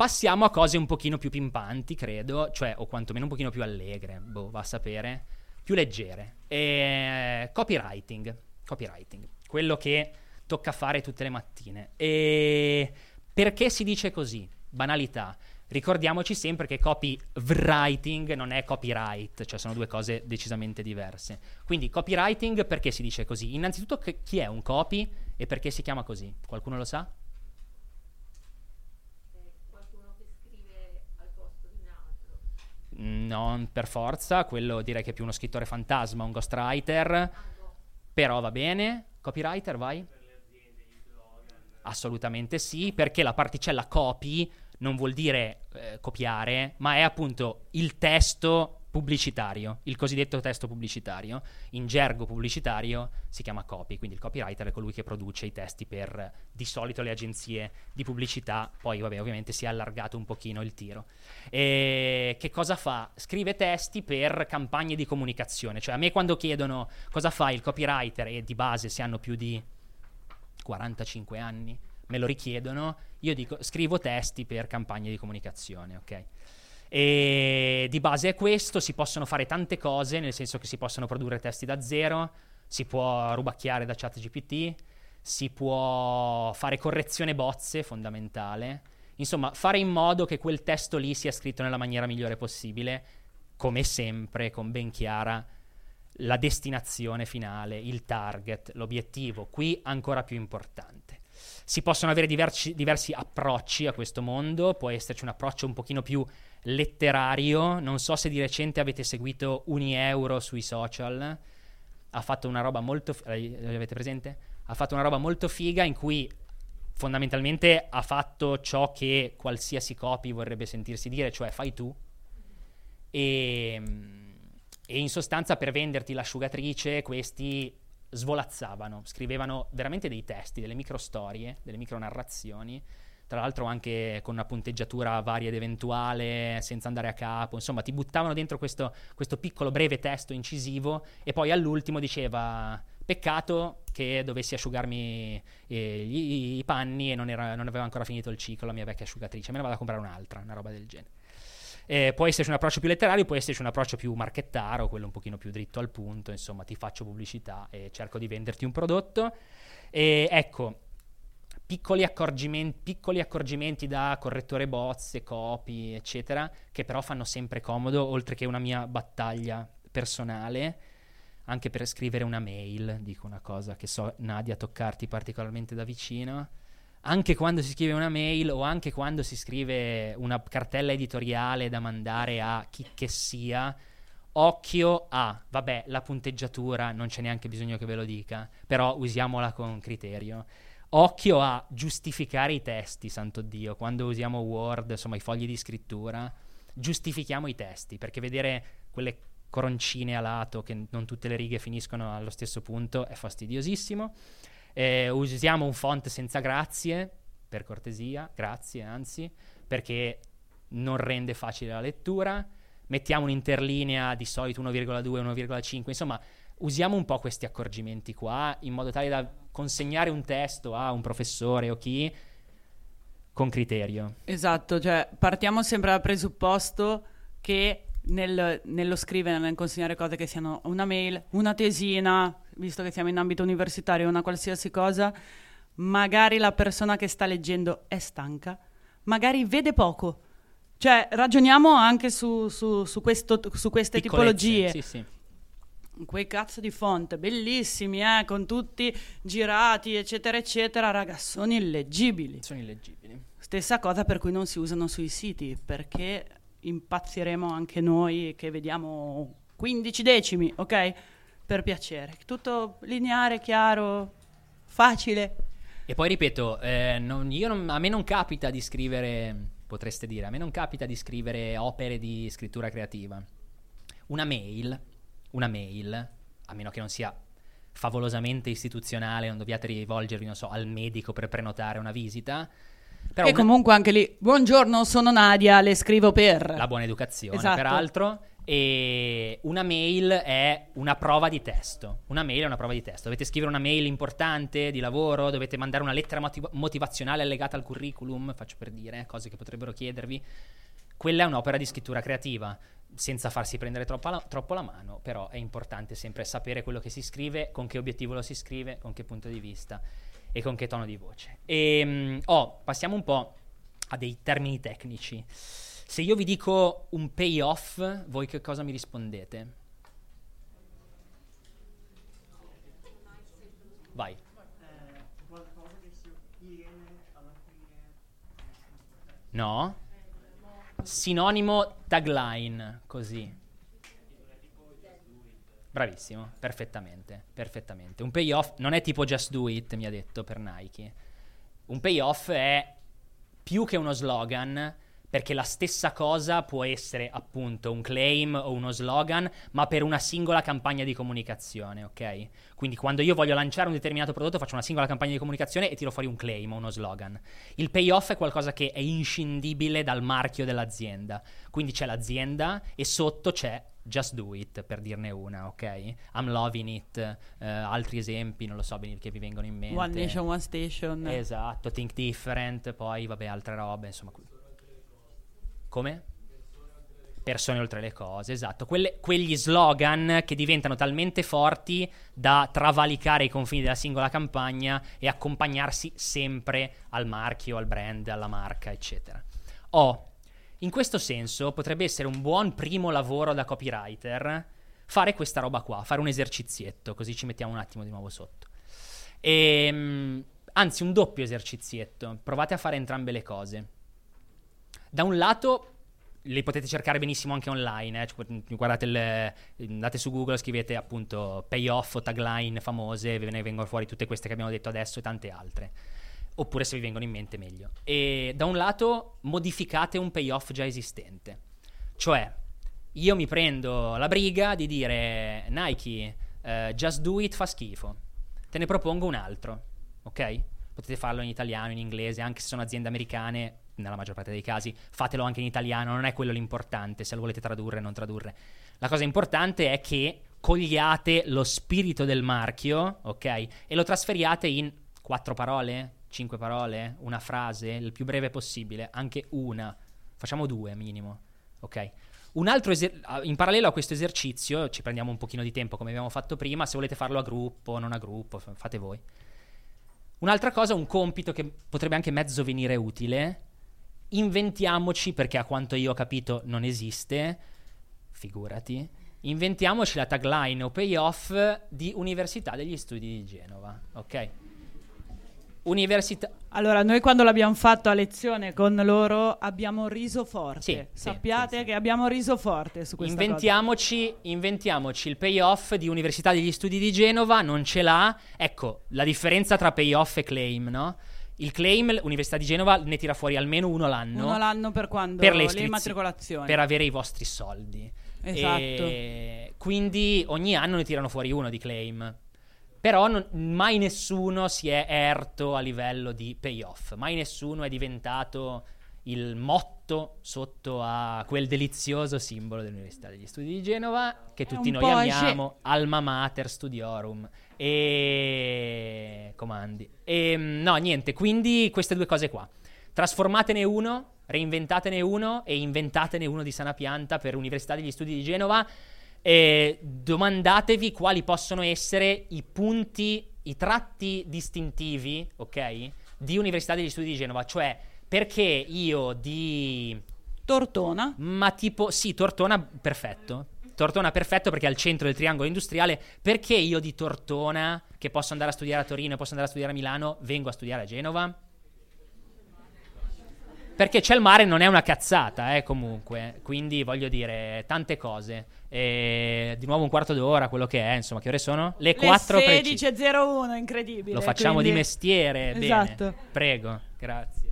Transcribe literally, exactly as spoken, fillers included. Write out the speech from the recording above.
passiamo a cose un pochino più pimpanti, credo, cioè o quantomeno un pochino più allegre, boh, va a sapere, più leggere. E copywriting, copywriting, quello che tocca fare tutte le mattine. E perché si dice così? Banalità. Ricordiamoci sempre che copywriting non è copyright, cioè sono due cose decisamente diverse. Quindi copywriting perché si dice così? Innanzitutto che, chi è un copy e perché si chiama così? Qualcuno lo sa? Qualcuno che scrive al posto di un altro. Non per forza, quello direi che è più uno scrittore fantasma, un ghostwriter, però va bene. Copywriter, vai? Per le aziende, gli slogan. Assolutamente sì, perché la particella copy non vuol dire eh, copiare, ma è appunto il testo pubblicitario, il cosiddetto testo pubblicitario. In gergo pubblicitario si chiama copy, quindi il copywriter è colui che produce i testi per di solito le agenzie di pubblicità. Poi vabbè, ovviamente si è allargato un pochino il tiro. E che cosa fa? Scrive testi per campagne di comunicazione. Cioè a me quando chiedono cosa fa il copywriter, e di base se hanno più di quarantacinque anni me lo richiedono, io dico scrivo testi per campagne di comunicazione, ok? E di base è questo. Si possono fare tante cose, nel senso che si possono produrre testi da zero, si può rubacchiare da ChatGPT, si può fare correzione bozze, fondamentale. Insomma, fare in modo che quel testo lì sia scritto nella maniera migliore possibile, come sempre, con ben chiara la destinazione finale, il target, l'obiettivo. Qui ancora più importante. Si possono avere diversi, diversi approcci a questo mondo. Può esserci un approccio un pochino più letterario. Non so se di recente avete seguito Unieuro sui social. Ha fatto una roba molto l'avete presente? Ha fatto una roba molto figa in cui fondamentalmente ha fatto ciò che qualsiasi copy vorrebbe sentirsi dire, cioè fai tu. E, e in sostanza per venderti l'asciugatrice questi svolazzavano, scrivevano veramente dei testi, delle microstorie, delle micronarrazioni, tra l'altro anche con una punteggiatura varia ed eventuale, senza andare a capo. Insomma, ti buttavano dentro questo, questo piccolo breve testo incisivo e poi all'ultimo diceva peccato che dovessi asciugarmi eh, gli, i panni e non, era, non aveva ancora finito il ciclo la mia vecchia asciugatrice, me ne vado a comprare un'altra, una roba del genere. Eh, può esserci un approccio più letterario, può esserci un approccio più marchettaro, quello un pochino più dritto al punto. Insomma, ti faccio pubblicità e cerco di venderti un prodotto. E ecco, piccoli accorgimenti, piccoli accorgimenti da correttore bozze, copy, eccetera, che però fanno sempre comodo, oltre che una mia battaglia personale, anche per scrivere una mail. Dico una cosa che so, Nadia, toccarti particolarmente da vicino. Anche quando si scrive una mail o anche quando si scrive una cartella editoriale da mandare a chi che sia, occhio a, vabbè, la punteggiatura non c'è neanche bisogno che ve lo dica, però usiamola con criterio. Occhio a giustificare i testi, santo Dio. Quando usiamo Word, insomma i fogli di scrittura, giustifichiamo i testi, perché vedere quelle coroncine a lato che non tutte le righe finiscono allo stesso punto è fastidiosissimo. Eh, usiamo un font senza grazie, per cortesia, grazie anzi, perché non rende facile la lettura. Mettiamo un'interlinea di solito uno virgola due, uno virgola cinque, insomma usiamo un po' questi accorgimenti qua in modo tale da consegnare un testo a un professore o chi con criterio. Esatto, cioè partiamo sempre dal presupposto che nel, nello scrivere, nel consegnare cose che siano una mail, una tesina, visto che siamo in ambito universitario, una qualsiasi cosa, magari la persona che sta leggendo è stanca, magari vede poco. Cioè ragioniamo anche su, su, su, questo, su queste Piccolezze, tipologie. sì, sì. Quei cazzo di font bellissimi, eh, con tutti girati, eccetera, eccetera, raga, sono illeggibili. Sono illeggibili. Stessa cosa per cui non si usano sui siti, perché impazziremo anche noi che vediamo quindici decimi, ok? Per piacere. Tutto lineare, chiaro, facile. E poi ripeto, eh, non, io non, a me non capita di scrivere, potreste dire, a me non capita di scrivere opere di scrittura creativa. Una mail, una mail, a meno che non sia favolosamente istituzionale, non dobbiate rivolgervi, non so, al medico per prenotare una visita. Però e una... comunque anche lì, buongiorno, sono Nadia, le scrivo per... La buona educazione, esatto. Peraltro. E una mail è una prova di testo. Una mail è una prova di testo. Dovete scrivere una mail importante di lavoro, dovete mandare una lettera motiv- motivazionale allegata al curriculum, faccio per dire, cose che potrebbero chiedervi. Quella è un'opera di scrittura creativa, senza farsi prendere troppo la, troppo la mano, però è importante sempre sapere quello che si scrive, con che obiettivo lo si scrive, con che punto di vista e con che tono di voce. E, oh, passiamo un po' a dei termini tecnici. Se io vi dico un payoff, voi che cosa mi rispondete? Vai. Qualcosa che si ottiene alla fine. No? Sinonimo tagline, così. Bravissimo, perfettamente, perfettamente. Un payoff non è tipo just do it, mi ha detto per Nike. Un payoff è più che uno slogan, perché la stessa cosa può essere appunto un claim o uno slogan, ma per una singola campagna di comunicazione, ok? Quindi quando io voglio lanciare un determinato prodotto faccio una singola campagna di comunicazione e tiro fuori un claim o uno slogan. Il payoff è qualcosa che è inscindibile dal marchio dell'azienda. Quindi c'è l'azienda e sotto c'è Just Do It, per dirne una, ok? I'm Loving It, eh, altri esempi, non lo so bene che vi vengono in mente. One Nation, One Station. Esatto, Think Different, poi vabbè altre robe, insomma. Come? Persone oltre le cose, esatto. Quelle, quegli slogan che diventano talmente forti da travalicare i confini della singola campagna e accompagnarsi sempre al marchio, al brand, alla marca, eccetera. Oh, in questo senso potrebbe essere un buon primo lavoro da copywriter fare questa roba qua, fare un esercizietto, così ci mettiamo un attimo di nuovo sotto. E, anzi, un doppio esercizietto. Provate a fare entrambe le cose. Da un lato, le potete cercare benissimo anche online, eh. Guardate il, andate su Google, scrivete appunto payoff o tagline famose, ve ne vengono fuori tutte queste che abbiamo detto adesso e tante altre. Oppure se vi vengono in mente meglio. E da un lato modificate un payoff già esistente. Cioè, io mi prendo la briga di dire Nike, uh, Just Do It fa schifo. Te ne propongo un altro, ok? Potete farlo in italiano, in inglese, anche se sono aziende americane, nella maggior parte dei casi, fatelo anche in italiano, non è quello l'importante, se lo volete tradurre o non tradurre. La cosa importante è che cogliate lo spirito del marchio, ok? E lo trasferiate in quattro parole, cinque parole, una frase, il più breve possibile, anche una, facciamo due minimo, ok? Un altro eser- in parallelo a questo esercizio, ci prendiamo un pochino di tempo come abbiamo fatto prima, se volete farlo a gruppo, non a gruppo, fate voi. Un'altra cosa, un compito che potrebbe anche mezzo venire utile, inventiamoci, perché a quanto io ho capito non esiste, figurati, inventiamoci la tagline o payoff di Università degli Studi di Genova, ok? Università. Allora, noi quando l'abbiamo fatto a lezione con loro abbiamo riso forte. Sì, Sappiate sì, sì, che sì. abbiamo riso forte su questa inventiamoci, cosa. Inventiamoci il payoff di Università degli Studi di Genova, non ce l'ha. Ecco, la differenza tra payoff e claim, no? Il claim, l'Università di Genova ne tira fuori almeno uno l'anno. Uno l'anno per quando per le, le iscrizi- immatricolazioni. per avere i vostri soldi. Esatto. E quindi ogni anno ne tirano fuori uno di claim. Però non, mai nessuno si è erto a livello di payoff. Mai nessuno è diventato il motto sotto a quel delizioso simbolo dell'Università degli Studi di Genova, che tutti un noi po' amiamo, Alma Mater Studiorum. E comandi. E no, niente, quindi queste due cose qua. Trasformatene uno, reinventatene uno e inventatene uno di sana pianta per Università degli Studi di Genova. E domandatevi quali possono essere i punti, i tratti distintivi, ok, di Università degli Studi di Genova. Cioè, perché io di Tortona. Ma tipo, sì, Tortona, perfetto. Tortona perfetto perché è al centro del triangolo industriale. Perché io di Tortona, che posso andare a studiare a Torino e posso andare a studiare a Milano, vengo a studiare a Genova? Perché c'è il mare, non è una cazzata, eh, comunque. Quindi voglio dire, tante cose. E di nuovo un quarto d'ora, quello che è, insomma, che ore sono? Le quattro Le sedici e zero uno, incredibile. Lo facciamo quindi... di mestiere, Esatto. bene. Prego, grazie.